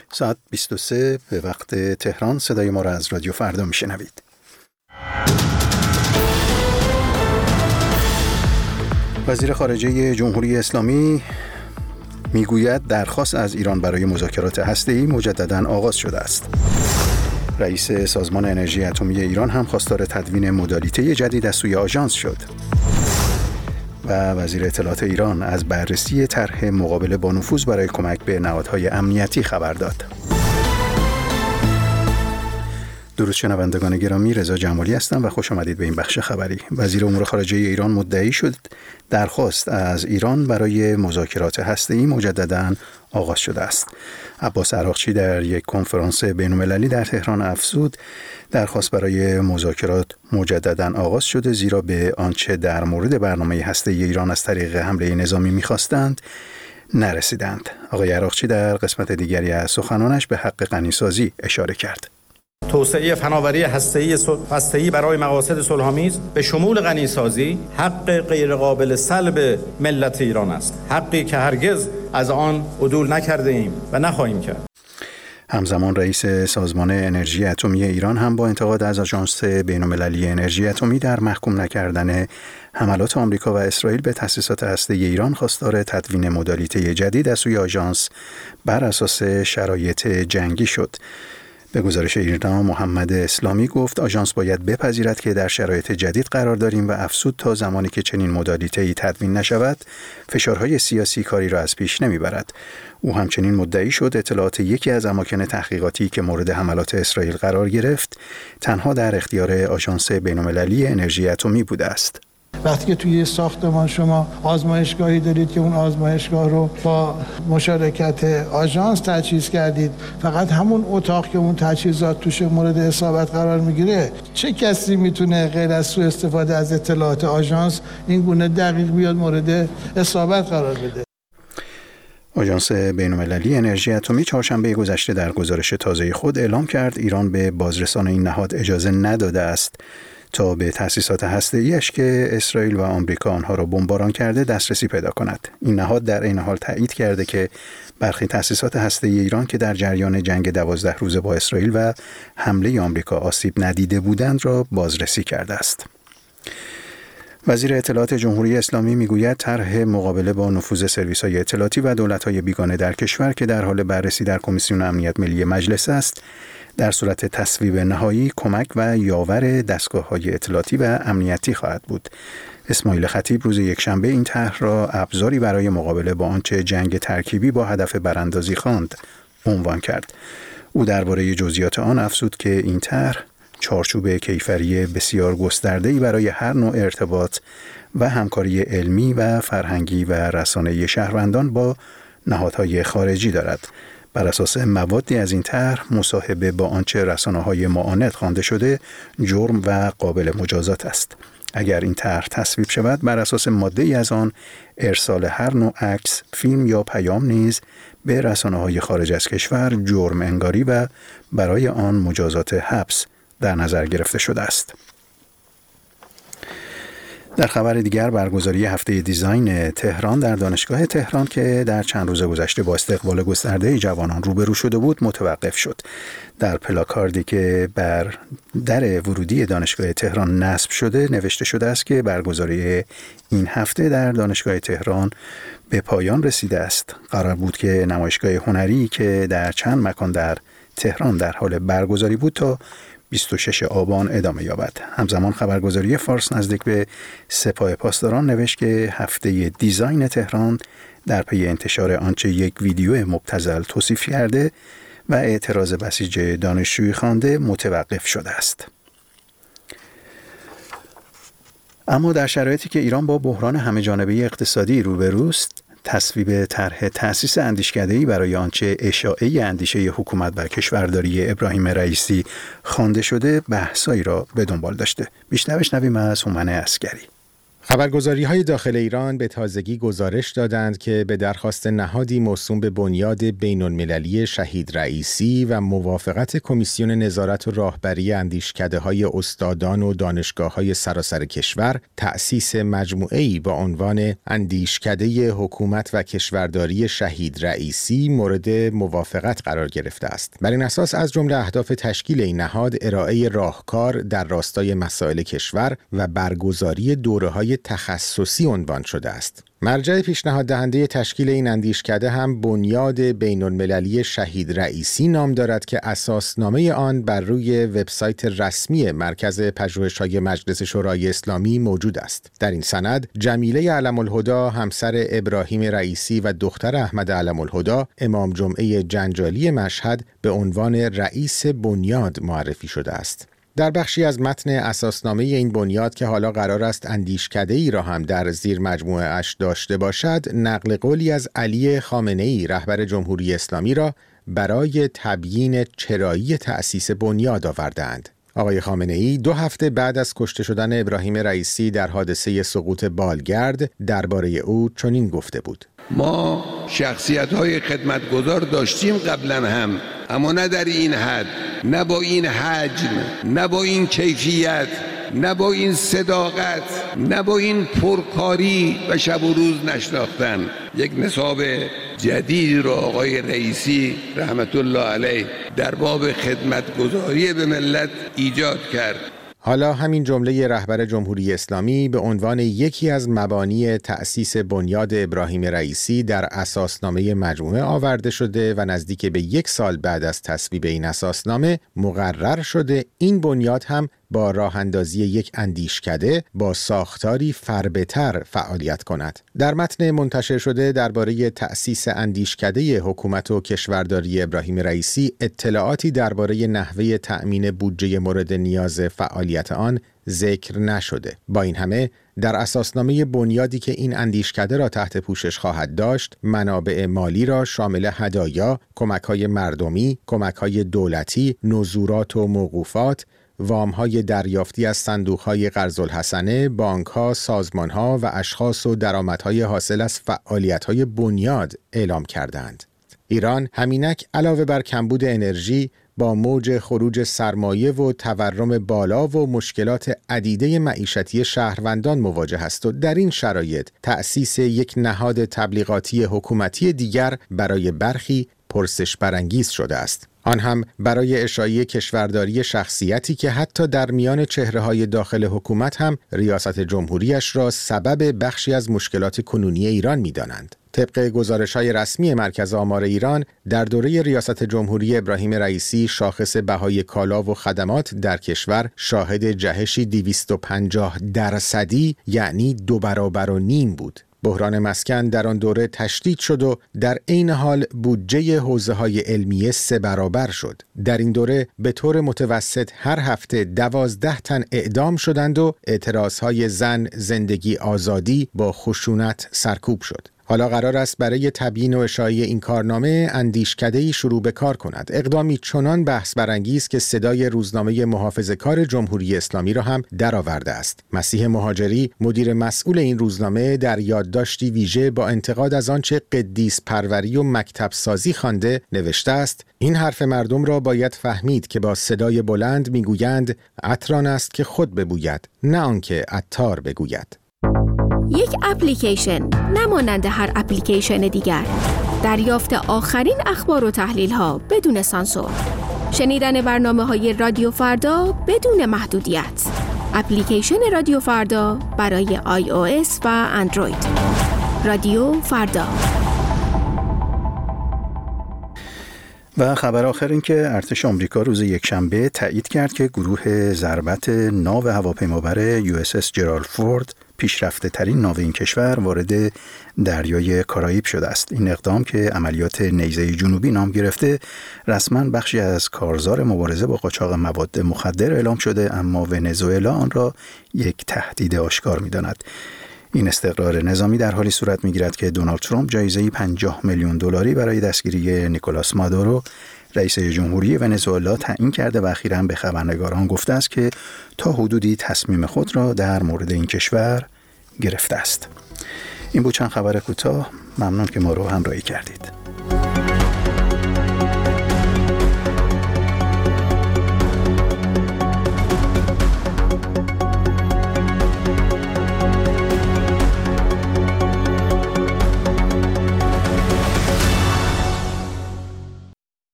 ساعت 23 به وقت تهران. صدای ما را از رادیو فردا میشنوید. وزیر خارجه جمهوری اسلامی میگوید درخواست از ایران برای مذاکرات هسته‌ای مجدداً آغاز شده است. رئیس سازمان انرژی اتمی ایران هم خواستار تدوین مدالیته جدید از سوی آژانس شد. و وزیر اطلاعات ایران از بررسی طرح مقابله با نفوذ برای کمک به نهادهای امنیتی خبر داد. درود شنوندگان گرامی، رضا جمالی هستم و خوش آمدید به این بخش خبری. وزیر امور خارجه ایران مدعی شد درخواست از ایران برای مذاکرات هسته‌ای مجدداً آغاز شده است. عباس عراقچی در یک کنفرانس بین‌المللی در تهران افزود درخواست برای مذاکرات مجدداً آغاز شده، زیرا به آنچه در مورد برنامه هسته‌ای ایران از طریق حمله نظامی می‌خواستند نرسیدند. آقای عراقچی در قسمت دیگری از سخنانش به حق غنیسازی اشاره کرد. توسعه فناوری هسته‌ای برای مقاصد صلح‌آمیز به شمول غنیسازی حق غیرقابل سلب ملت ایران است، حقی که هرگز از آن عدول نکرده ایم و نخواهیم کرد. همزمان رئیس سازمان انرژی اتمی ایران هم با انتقاد از آژانس بین‌المللی انرژی اتمی در محکوم نکردن حملات آمریکا و اسرائیل به تأسیسات هسته‌ای ایران خواستار تدوین مدالیته جدید از سوی آژانس بر اساس شرایط جنگی شد. به گزارش ایرنا محمد اسلامی گفت آژانس باید بپذیرد که در شرایط جدید قرار داریم و افزود تا زمانی که چنین مدالیته‌ای تدوین نشود فشارهای سیاسی کاری را از پیش نمیبرد. او همچنین مدعی شد اطلاعات یکی از اماکن تحقیقاتی که مورد حملات اسرائیل قرار گرفت تنها در اختیار آژانس بین‌المللی انرژی اتمی بوده است. وقتی که توی ساختمان شما آزمایشگاهی دارید که اون آزمایشگاه رو با مشارکت آژانس تجهیز کردید، فقط همون اتاق که اون تجهیزات توش مورد اصابت قرار میگیره، چه کسی میتونه غیر از سوء استفاده از اطلاعات آژانس این گونه دقیق بیاد مورد اصابت قرار بده؟ آژانس بین‌المللی انرژی اتمی چهارشنبه گذشته در گزارش تازه خود اعلام کرد ایران به بازرسان این نهاد اجازه نداده است تا به تأسیسات هسته‌ایش که اسرائیل و آمریکا آنها را بمباران کرده دسترسی پیدا کند. این نهاد در این حال تایید کرده که برخی تأسیسات هسته‌ای ایران که در جریان جنگ 12 روزه با اسرائیل و حمله آمریکا آسیب ندیده بودند را بازرسی کرده است. وزیر اطلاعات جمهوری اسلامی میگوید طرح مقابله با نفوذ سرویس‌های اطلاعاتی و دولت‌های بیگانه در کشور که در حال بررسی در کمیسیون امنیت ملی مجلس است، در صورت تصویب نهایی کمک و یاور دستگاه‌های اطلاعاتی و امنیتی خواهد بود. اسماعیل خطیب روز یکشنبه این طرح را ابزاری برای مقابله با آنچه جنگ ترکیبی با هدف براندازی خواند عنوان کرد. او درباره جزئیات آن افزود که این طرح چارچوب کیفری بسیار گسترده‌ای برای هر نوع ارتباط و همکاری علمی و فرهنگی و رسانه‌ای شهروندان با نهادهای خارجی دارد. بر اساس موادی از این طرح مصاحبه با آنچه رسانه‌های معاند خوانده شده جرم و قابل مجازات است. اگر این طرح تصویب شود بر اساس ماده‌ای از آن ارسال هر نوع عکس، فیلم یا پیام نیز به رسانه‌های خارج از کشور جرم انگاری و برای آن مجازات حبس در نظر گرفته شده است. در خبر دیگر برگزاری هفته دیزاین تهران در دانشگاه تهران که در چند روز گذشته با استقبال گسترده جوانان روبرو شده بود متوقف شد. در پلاکاردی که بر در ورودی دانشگاه تهران نصب شده نوشته شده است که برگزاری این هفته در دانشگاه تهران به پایان رسیده است. قرار بود که نمایشگاه هنری که در چند مکان در تهران در حال برگزاری بود تا 26 آبان ادامه یابد. همزمان خبرگزاری فارس نزدیک به سپاه پاسداران نوشت که هفته دیزاین تهران در پی انتشار آنچه یک ویدیو مبتذل توصیف کرده و اعتراض بسیج دانشجویی خوانده متوقف شده است. اما در شرایطی که ایران با بحران همه‌جانبه اقتصادی روبروست، تصویب طرح تأسیس اندیشکده‌ای برای آنچه اشاعه اندیشه حکومت و کشورداری ابراهیم رئیسی خوانده شده بحثایی را به دنبال داشته. بیشتر بشنویم از هومن عسگری. خبرگزاری‌های داخل ایران به تازگی گزارش دادند که به درخواست نهادی موسوم به بنیاد بین‌المللی شهید رئیسی و موافقت کمیسیون نظارت و راهبری اندیشکده‌های استادان و دانشگاه‌های سراسر کشور، تأسیس مجموعه‌ای با عنوان اندیشکده حکومت و کشورداری شهید رئیسی مورد موافقت قرار گرفته است. بر این اساس از جمله اهداف تشکیل این نهاد ارائه راهکار در راستای مسائل کشور و برگزاری دوره‌های تخصصی عنوان شده است. مرجع پیشنهاد دهنده تشکیل این اندیشکده هم بنیاد بین‌المللی شهید رئیسی نام دارد که اساسنامه آن بر روی وبسایت رسمی مرکز پژوهش‌های مجلس شورای اسلامی موجود است. در این سند جمیله علم‌الهدی همسر ابراهیم رئیسی و دختر احمد علم‌الهدی امام جمعه جنجالی مشهد به عنوان رئیس بنیاد معرفی شده است. در بخشی از متن اساسنامه این بنیاد که حالا قرار است اندیشکده‌ای را هم در زیر مجموعه اش داشته باشد، نقل قولی از علی خامنه‌ای رهبر جمهوری اسلامی را برای تبیین چرایی تأسیس بنیاد آوردند. آقای خامنه‌ای 2 هفته بعد از کشته شدن ابراهیم رئیسی در حادثه سقوط بالگرد درباره او چنین گفته بود: ما شخصیت‌های خدمتگزار داشتیم قبلا هم، اما نه در این حد، نه با این حجم، نه با این کیفیت، نه با این صداقت، نه با این پرکاری و شب و روز نشناختن. یک نصاب جدید را آقای رئیسی رحمت الله علیه در باب خدمتگزاری به ملت ایجاد کرد. حالا همین جمله رهبر جمهوری اسلامی به عنوان یکی از مبانی تأسیس بنیاد ابراهیم رئیسی در اساسنامه مجموعه آورده شده و نزدیک به 1 سال بعد از تصویب این اساسنامه مقرر شده این بنیاد هم با راه اندازی یک اندیشکده با ساختاری فربه‌تر فعالیت کند. در متن منتشر شده درباره تأسیس اندیشکده حکومت و کشورداری ابراهیم رئیسی اطلاعاتی درباره نحوه تأمین بودجه مورد نیاز فعالیت آن ذکر نشده. با این همه در اساسنامه بنیادی که این اندیشکده را تحت پوشش خواهد داشت، منابع مالی را شامل هدایا، کمک‌های مردمی، کمک‌های دولتی، نزورات و موقوفات، وام‌های دریافتی از صندوق‌های قرض الحسنه، بانک‌ها، سازمان‌ها و اشخاص و درآمدهای حاصل از فعالیت‌های بنیاد اعلام کردند. ایران همینک علاوه بر کمبود انرژی با موج خروج سرمایه و تورم بالا و مشکلات عدیده معیشتی شهروندان مواجه است و در این شرایط تأسیس یک نهاد تبلیغاتی حکومتی دیگر برای برخی پرسش برانگیز شده است. آن هم برای اشاعه کشورداری شخصیتی که حتی در میان چهره‌های داخل حکومت هم ریاست جمهوریش را سبب بخشی از مشکلات کنونی ایران می‌دانند. طبق گزارش‌های رسمی مرکز آمار ایران، در دوره ریاست جمهوری ابراهیم رئیسی شاخص بهای کالا و خدمات در کشور شاهد جهشی 250% یعنی 2.5 برابر بود. بحران مسکن در آن دوره تشدید شد و در عین حال بودجه حوزه‌های علمیه 3 برابر شد. در این دوره به طور متوسط هر هفته 12 تن اعدام شدند و اعتراضهای زن، زندگی، آزادی با خشونت سرکوب شد. حالا قرار است برای تبیین و اشاعه این کارنامه اندیشکده‌ای شروع به کار کند. اقدامی چنان بحث برانگیز که صدای روزنامه محافظه‌کار جمهوری اسلامی را هم درآورده است. مسیح مهاجری، مدیر مسئول این روزنامه، در یادداشتی ویژه با انتقاد از آنچه قدیس پروری و مکتب سازی خوانده نوشته است: این حرف مردم را باید فهمید که با صدای بلند میگویند عطران است که خود ببوید، نه آنکه عطار بگوید. یک اپلیکیشن نمانند هر اپلیکیشن دیگر. دریافت آخرین اخبار و تحلیل‌ها بدون سانسور. شنیدن برنامه‌های رادیو فردا بدون محدودیت. اپلیکیشن رادیو فردا برای iOS و اندروید. رادیو فردا. و خبر آخر این که ارتش آمریکا روز یکشنبه تایید کرد که گروه ضربت ناو هواپیمابر USS جرالد فورد پیشرفته ترین ناو این کشور وارد دریای کارائیب شده است. این اقدام که عملیات نیزه جنوبی نام گرفته رسما بخشی از کارزار مبارزه با قاچاق مواد مخدر اعلام شده، اما ونزوئلا آن را یک تهدید آشکار می‌داند. این استقرار نظامی در حالی صورت می‌گیرد که دونالد ترامپ جایزه $50 میلیون برای دستگیری نیکولاس مادورو رئیس جمهوری ونزوئلا تعیین کرده و اخیراً به خبرنگاران گفته است که تا حدودی تصمیم خود را در مورد این کشور گرفته است. این بود چند خبر کوتاه. ممنون که ما رو همراهی کردید.